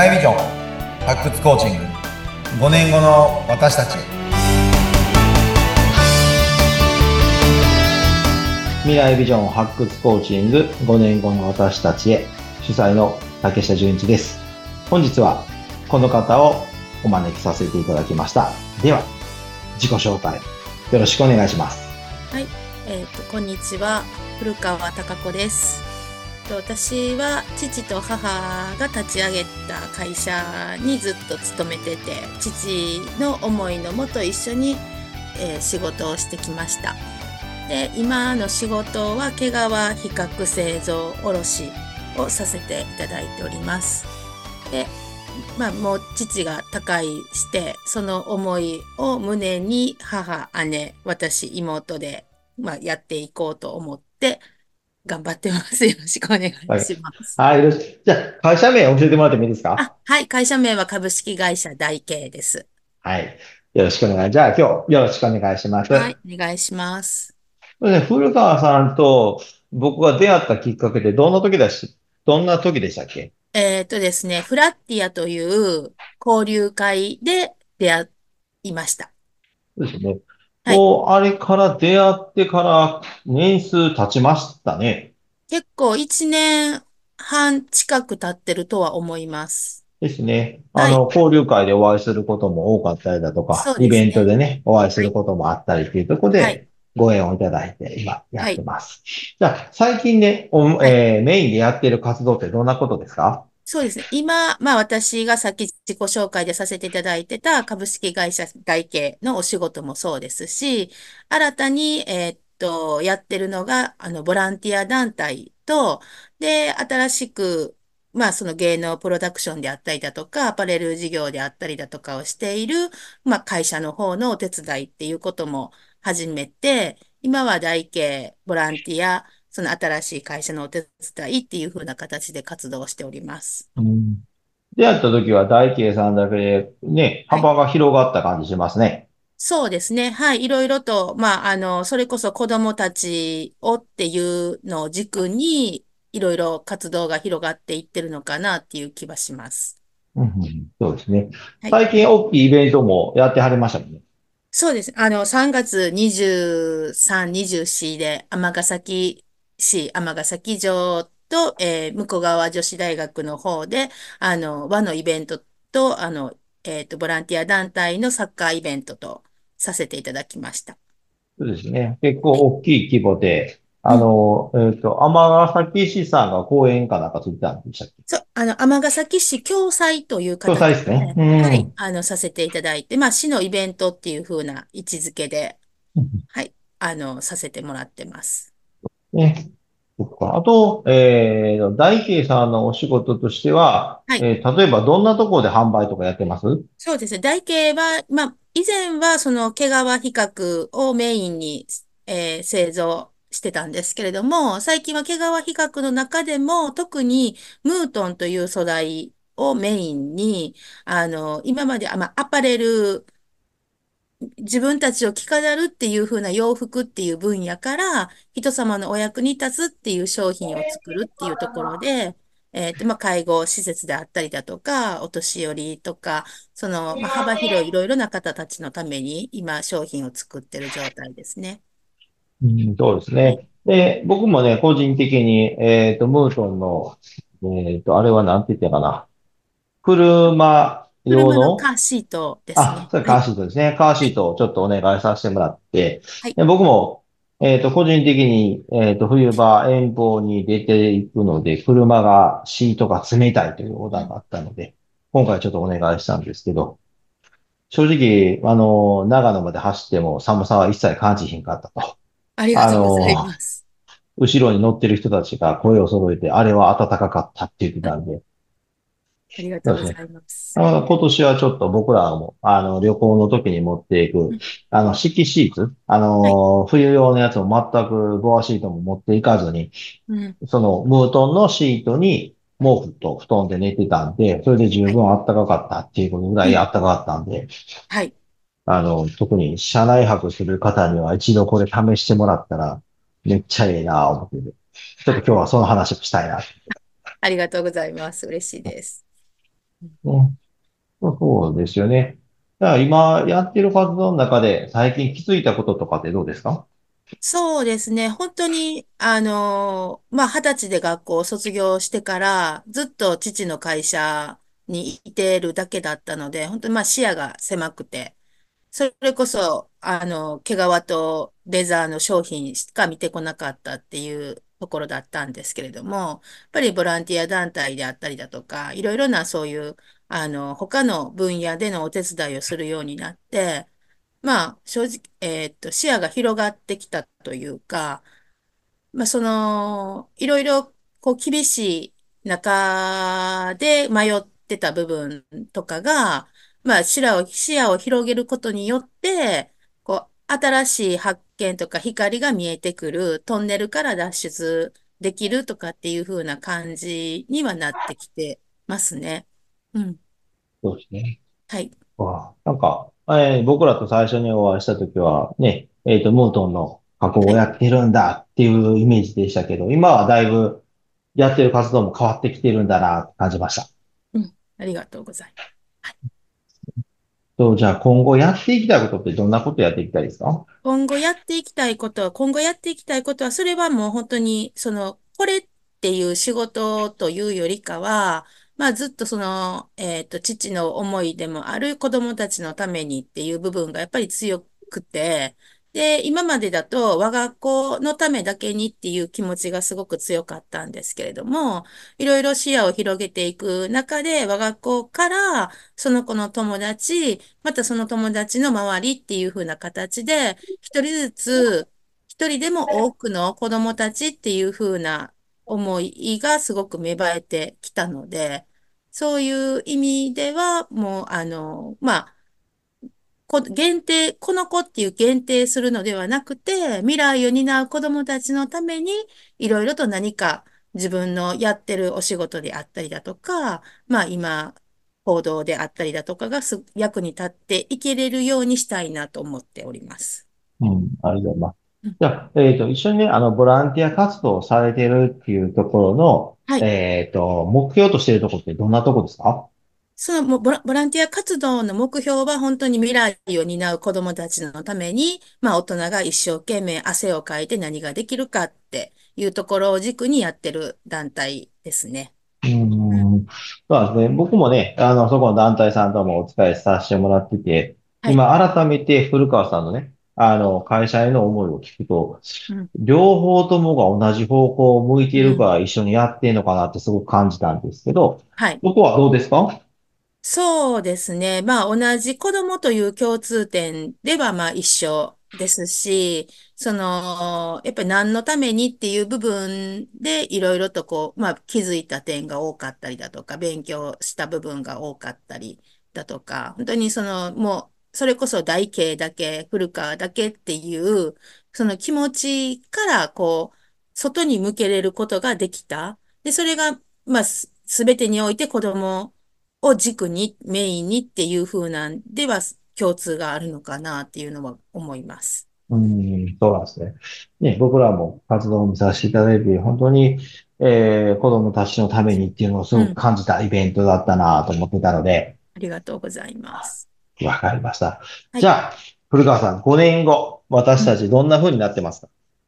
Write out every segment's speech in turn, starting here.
来ビジョン発掘コーチング、5年後の私たちへ。 未来ビジョン発掘コーチング5年後の私たちへ、主催の竹下純一です。本日はこの方をお招きさせていただきました。では自己紹介よろしくお願いします。 はい、こんにちは、古川貴子です。私は父と母が立ち上げた会社にずっと勤めてて、父の思いのもと一緒に、仕事をしてきました。で、今の仕事は毛皮皮革製造卸をさせていただいております。で、もう父が他界して、その思いを胸に母、姉、私、妹で、やっていこうと思って頑張ってます。よろしくお願いはい。 します。 はい。じゃあ、会社名教えてもらってもいいですか？ はい。会社名は株式会社大慶です。 はい。よろしくお願い。じゃあ、今日よろしくお願いします。 はい。お願いします。 それで古川さんと僕が出会ったきっかけでどんな時でしたっけ？ ですね、フラッティアという交流会で出会いました。 そうですね。 はい。 あれから出会ってから年数経ちましたね。 結構1年半近く経ってるとは思います。 ですね。 はい。 交流会でお会いすることも多かったりだとか、 そうイベントですね。 でね、お会いすはい。 ることもあったりっていうところはい。 で、ご縁をいただいて、今やはい。 ってます。じゃあ、最近ね、 はい。 メインでやっている活動ってどんなことですか？ そうですね。今、私がさっき自己紹介でさせていただいてた株式会社外形のお仕事もそうですし、新たに、やってるのが、ボランティア団体と、で、新しく、その芸能プロダクションであったりだとか、アパレル事業であったりだとかをしている、会社の方のお手伝いっていうことも始めて、今は大系ボランティア、その新しい会社のお手伝いっていう風な形で活動しております。 うん。出会った時は大慶さんだけでね、 はい。 幅が広がった感じしますね。 そうですね。はい。いろいろと、それこそ子供たちをっていうのを軸に、いろいろ活動が広がっていってるのかなっていう気はします。 うんうん、そうですね。 はい。 最近大きいイベントもやってはりましたもんね。 そうです。3月23、24で、尼崎城と、向こう側女子大学の方で、和のイベントと、ボランティア団体のサッカーイベントとさせていただきました。 そうですね。結構はい。 大きい規模で、 うん。 尼崎市さんが講演かなんかついてたんでしたっけ？ そう、尼崎市共催という共催形ですね。 で、 うはい、 ん。 させていただいて、市のイベントっていう風な位置づけで、はい、させてもらってます。 ね。そっか。あと、大慶さんのお仕事としては、 はい。 例えばどんなところで販売とかやってます？ そうですね。台形は、以前はその毛皮皮革をメインに、製造してたんですけれども、最近は毛皮皮革の中でも特にムートンという素材をメインに、今まで、アパレル、自分たちを着飾るっていう風な洋服っていう分野から、人様のお役に立つっていう商品を作るっていうところで、介護施設であったりだとか、お年寄りとか、その、幅広いいろいろな方たちのために、今、商品を作ってる状態ですね。 うん、そうですはい。 ね。で、僕もね、個人的に、ムートンの、あれはなんて言ったかな。車用の、 車のカーシートですあ、 ね。 それカーはい。 シートですね。カーはい。 シートをちょっとお願いさせてもらって、 はい。 で僕も、個人的に、冬場遠方に出ていくので、車が、シートが冷たいというオーうん。 ダーがあったので、今回ちょっとお願いしたんですけど、正直、長野まで走っても寒さは一切感じひんかったと。 ありがあとうございの、 ます。 後ろに乗ってる人たちが声を揃えて、あれは暖かかったって言ってたんで、 ありがとそうですね。 うございます。 今年はちょっと僕らも、旅行の時に持っていく、 うん。 敷シーツ、 はい。 冬用のやつも全くボアシートも持っていかずに、 うん。 そのムートンのシートに毛布と布団で寝てたんで、それで十はい。 分暖かかったっていうことぐらうん。 い暖かかったんで、 はい。 特に車内泊する方には一度これ試してもらったら、めっちゃええなぁ思ってて、ちょっと今日はその話をしたいな。 ありがとうございます。嬉しいです。 うん、そうですよね。だから今やってる活動の中で最近気づいたこととかってどうですか？ そうですね。本当に、まあ、20歳で学校を卒業してから、ずっと父の会社にいてるだけだったので、本当にまあ視野が狭くて、それこそ、毛皮とレザーの商品しか見てこなかったっていうところだったんですけれども、やっぱりボランティア団体であったりだとか、いろいろなそういう、他の分野でのお手伝いをするようになって、まあ、正直、視野が広がってきたというか、まあ、いろいろ、こう、厳しい中で迷ってた部分とかが、まあ、視野を広げることによって、こう、新しい発見とか光が見えてくる、トンネルから脱出できるとかっていう風な感じにはなってきてますね。うん。 そうですね。 はい。 なんか、僕らと最初にお会いしたときはね、ムートンの加工はい。 をやってるんだっていうイメージでしたけど、今はだいぶやってる活動も変わってきてるんだなって感じました。 うん。ありがとうございます。 じゃあ今後やっていきたいことってどんなことやっていきたいですか？ 今後やっていきたいことは、それはもう本当に、これっていう仕事というよりかは、まあずっと父の思いでもある子供たちのためにっていう部分がやっぱり強くて、で、今までだと我が子のためだけにっていう気持ちがすごく強かったんですけれども、いろいろ視野を広げていく中で、我が子からその子の友達、またその友達の周りっていう風な形で、一人ずつ、一人でも多くの子供たちっていう風な思いがすごく芽生えてきたので、そういう意味では、もう、まあ、この子っていう限定するのではなくて、未来を担う子供たちのために、いろいろと何か自分のやってるお仕事であったりだとか、まあ今、報道であったりだとかが役に立っていけれるようにしたいなと思っております。 うん、ありがとうございます。 うん。 じゃあ、一緒にね、ボランティア活動をされてるっていうところの、 はい。 目標としているところってどんなところですか？ もうボランティア活動の目標は本当に未来を担う子どもたちのために、まあ大人が一生懸命汗をかいて何ができるかっていうところを軸にやってる団体ですね。 うーん、そうなんですね。僕もね、そこの団体さんともお伝えさせてもらってて、 はい。 今改めて古川さんのね、会社への思いを聞くと、 うん。 両方ともが同じ方向を向いていうん。 るから一緒にやってんのかなってすごく感じたんですけど、 はい。 ここはどうですか？ そうですね。まあ、同じ子供という共通点では、まあ、一緒ですし、やっぱり何のためにっていう部分で、いろいろとまあ、気づいた点が多かったりだとか、勉強した部分が多かったりだとか、本当にもう、それこそ大慶だけ、古川だけっていう、その気持ちから、外に向けれることができた。で、それが、まあ、すべてにおいて子供を軸に、メインにっていう風なんでは共通があるのかなっていうのは思います。 そうなんですね。ね、僕らも活動を見させていただいて、本当に、子供たちのためにっていうのをすごくうん。 感じたイベントだったなと思ってたので、 ありがとうございます。 わかりました。 はい。 じゃあ、古川さん、5年後、私たうん。 ちどんな風になってますか？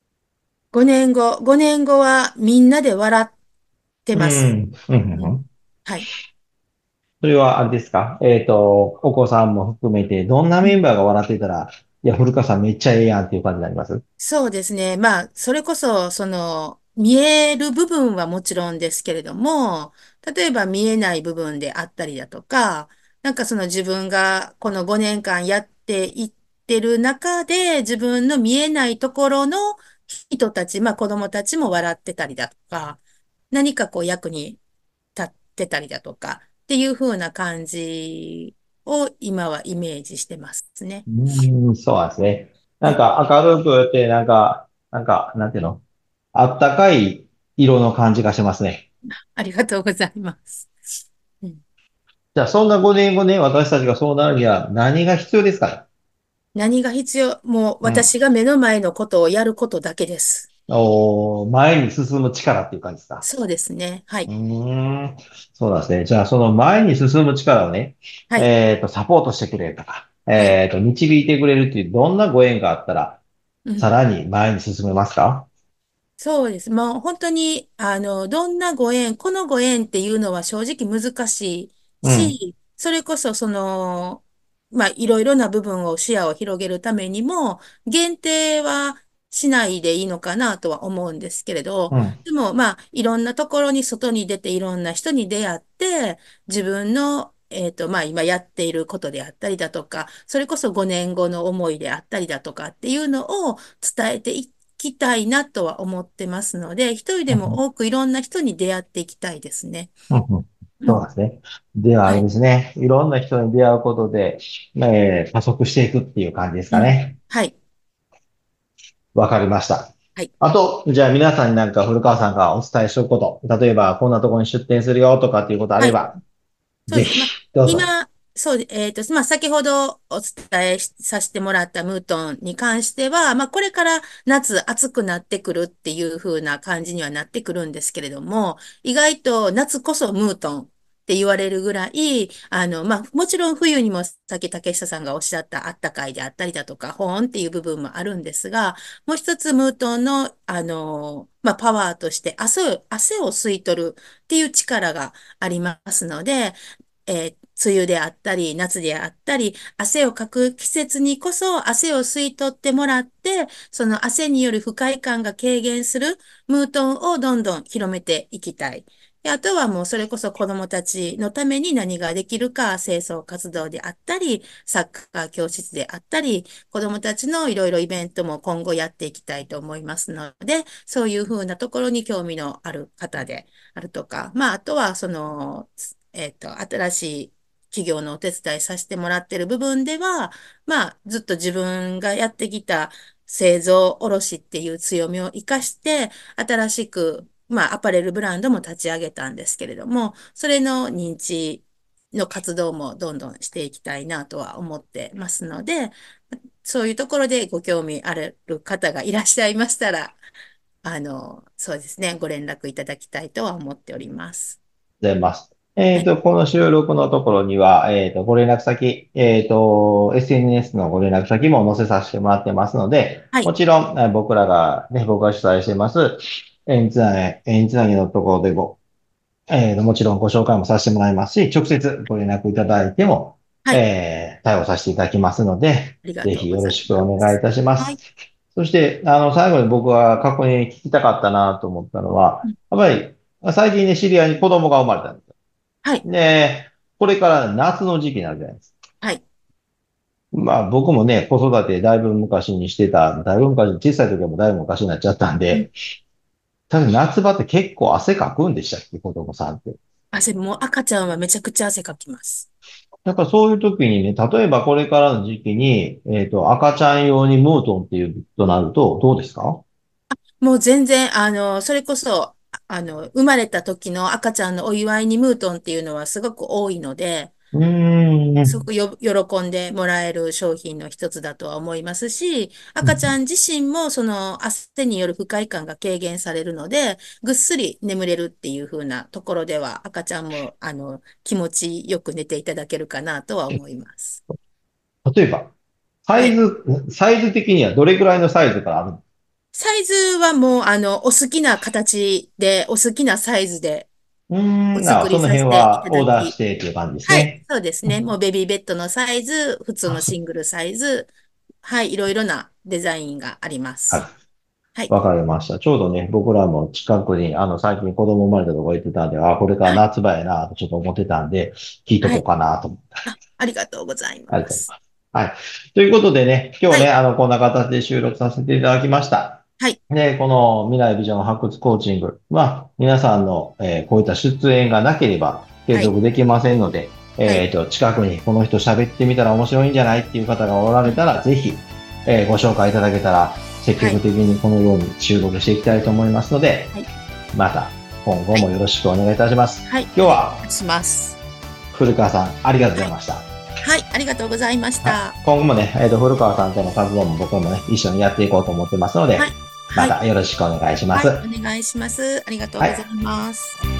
5年後はみんなで笑ってます。うん。 うん。 はい。 それはあれですか？お子さんも含めて、どんなうん。 メンバーが笑ってたら、いや、古川さんめっちゃええやんっていう感じになります？ そうですね。まあ、それこそ、見える部分はもちろんですけれども、例えば見えない部分であったりだとか、なんか自分がこの5年間やっていってる中で、自分の見えないところの人たち、まあ子供たちも笑ってたりだとか、何か役に立ってたりだとか、っていう風な感じを今はイメージしてますね。 そうなんですね。 はい。 なんか明るくて、なんていうの、あったかい色の感じがしますね。 ありがとうございます。うん。 じゃあ、そんな5年後ね、私たちがそうなるには何が必要ですか？ 何が必要もううん。 私が目の前のことをやることだけです。 前に進む力っていう感じですか？ そうですね。はうい。 ーん。そうなんですね。じゃあ、その前に進む力をね、 はい。 サポートしてくれるとか、 はい。 導いてくれるっていう、どんなご縁があったら、 うん。 さらに前に進めますか？ そうです。もう本当に、どんなご縁、このご縁っていうのは正直難しいうん、 し、それこそまあ、いろいろな部分を視野を広げるためにも、限定はしないでいいのかなとは思うんですけれど、 うん、 でもまあ、いろんなところに外に出ていろんな人に出会って、自分のまあ今やっていることであったりだとか、それこそ5年後の思いであったりだとかっていうのを伝えていきたいなとは思ってますので、一人でうん、 も多くいろんな人に出会っていきたいですね。 うん。うん。 うん。 そうなんですね。では、あれはい。 ですね。いろんな人に出会うことで、加速していくっていう感じですうん。 かね。 はい。 わかりました。 はい。 あと、じゃあ皆さんになんか古川さんがお伝えしておくこと、例えばこんなところに出店するよとかっていうことあはい。 れば、 そうです。まあ、 ぜひ、どうぞ。 今、そう、まあ、先ほどお伝えさせてもらったムートンに関しては、まあ、これから夏暑くなってくるっていう風な感じにはなってくるんですけれども、意外と夏こそムートンって言われるぐらい、まあ、もちろん冬にもさっき竹下さんがおっしゃったあったかいであったりだとか、保温っていう部分もあるんですが、もう一つムートンの、まあ、パワーとして汗を吸い取るっていう力がありますので、梅雨であったり、夏であったり、汗をかく季節にこそ汗を吸い取ってもらって、その汗による不快感が軽減するムートンをどんどん広めていきたい。であとはもうそれこそ子供たちのために何ができるか、清掃活動であったり、サッカー教室であったり、子供たちのいろいろイベントも今後やっていきたいと思いますので、そういうふうなところに興味のある方であるとか、まあ、あとは新しい企業のお手伝いさせてもらっている部分では、まあ、ずっと自分がやってきた製造卸っていう強みを生かして、新しく、まあ、アパレルブランドも立ち上げたんですけれども、それの認知の活動もどんどんしていきたいなとは思ってますので、そういうところでご興味ある方がいらっしゃいましたら、そうですね、ご連絡いただきたいとは思っております。 ございます。 はい。 この収録のところには、ご連絡先、SNS のご連絡先も載せさせてもらってますので、 はい。 もちろん、僕が主催してます、縁つなぎのところでもちろんご紹介もさせてもらいますし、直接ご連絡いただいても、 はい。 対応させていただきますので、 ありがぜとうございひよろしくお願いいます。 たします。 はい。 そして、最後に僕が過去に聞きたかったなと思ったのは、 うん。 やっぱり、最近ね、知り合いに子供が生まれたんですよ。 はい。 で、これから夏の時期になるじゃないですか。 はい。 まあ僕もね、子育てだいぶ昔にしてた、だいぶ昔、小さい時はもうだいぶ昔になっちゃったんうん。 で、ただ夏場って結構汗かくんでしたっけ、子供さんって。 もう赤ちゃんはめちゃくちゃ汗かきます。 やっぱそういう時にね、例えばこれからの時期に、赤ちゃん用にムートンっていうとなると、どうですか？ もう全然、それこそ、生まれた時の赤ちゃんのお祝いにムートンっていうのはすごく多いので、 うーん。 すごく喜んでもらえる商品の一つだとは思いますし、赤ちゃん自身もその汗による不快感が軽減されるので、ぐっすり眠れるっていう風なところでは、赤ちゃんも気持ちよく寝ていただけるかなとは思います。 例えば、 はい。 サイズ的にはどれぐらいのサイズからあるの？ サイズはもう、お好きな形で、お好きなサイズでうーおん、その作りさせ辺はていたオーダーしだき、 てっていう感じですはい、 ね。 そうですね。 うん。 もうベビーベッドのサイズ、普通あ、 のシングルサイズ、はい、いろいろなデザインがあります。 はい。 はい。 わかりました。ちょうどね、僕らも近くに、最近子供生まれたとこ行ってたんで、あ、これからはい。 夏場やなとちょっと思ってたんで、聞いとはい。 こうかなと思って。 ありがとうございありがとうございます。 ます。はい。ということでね、今日ね、 はい。 こんな形で収録させていただきました。 はい。 で、この未来ビジョン発掘コーチングは、皆さんの、こういった出演がなければ継はい。 続できませんので、 はい。 近くにこの人喋ってみたら面白いんじゃないっていう方がおられたら、ぜひ、ご紹介いただけたら、積はい。 極的にこのように収録していきたいと思いますので、 はい。 また今後はい。 もよろしくお願いいたします。 はい。お願いい今日はたします。 古川さん、ありがとうごはい。 ざいました。 はい。ありがとうございましはい。 た。 今後もね、古川さんとの活動も僕もね、一緒にやっていこうと思ってますので、 はい。 はい。 またよろしくお願いしまはい。 す。 お願いします。ありがとうはい。 ございます。